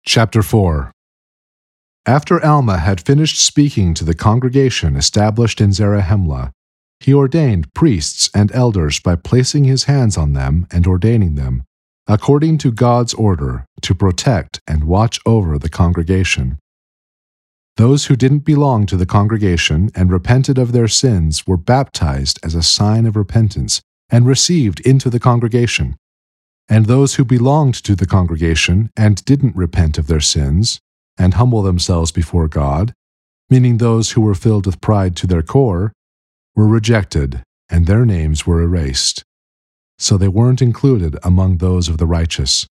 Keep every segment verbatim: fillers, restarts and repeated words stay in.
Chapter four. After Alma had finished speaking to the congregation established in Zarahemla, he ordained priests and elders by placing his hands on them and ordaining them, according to God's order, to protect and watch over the congregation. Those who didn't belong to the congregation and repented of their sins were baptized as a sign of repentance and received into the congregation. And those who belonged to the congregation and didn't repent of their sins and humble themselves before God, meaning those who were filled with pride to their core, were rejected, and their names were erased. So they weren't included among those of the righteous.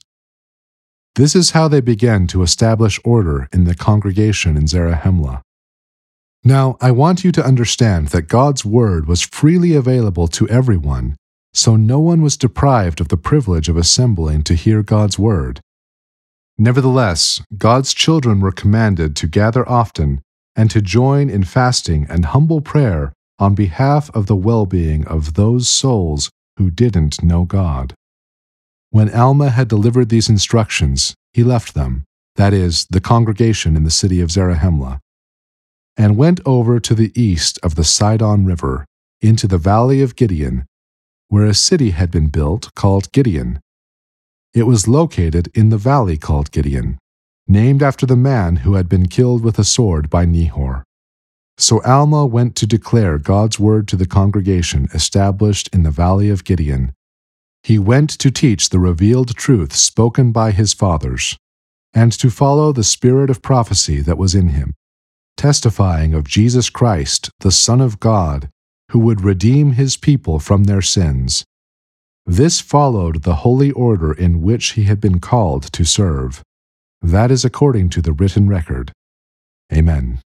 This is how they began to establish order in the congregation in Zarahemla. Now, I want you to understand that God's word was freely available to everyone, so no one was deprived of the privilege of assembling to hear God's word. Nevertheless, God's children were commanded to gather often and to join in fasting and humble prayer on behalf of the well-being of those souls who didn't know God. When Alma had delivered these instructions, he left them, that is, the congregation in the city of Zarahemla, and went over to the east of the Sidon River, into the valley of Gideon, where a city had been built called Gideon. It was located in the valley called Gideon, named after the man who had been killed with a sword by Nehor. So Alma went to declare God's word to the congregation established in the valley of Gideon. He went to teach the revealed truth spoken by his fathers, and to follow the spirit of prophecy that was in him, testifying of Jesus Christ, the Son of God, who would redeem his people from their sins. This followed the holy order in which he had been called to serve. That is according to the written record. Amen.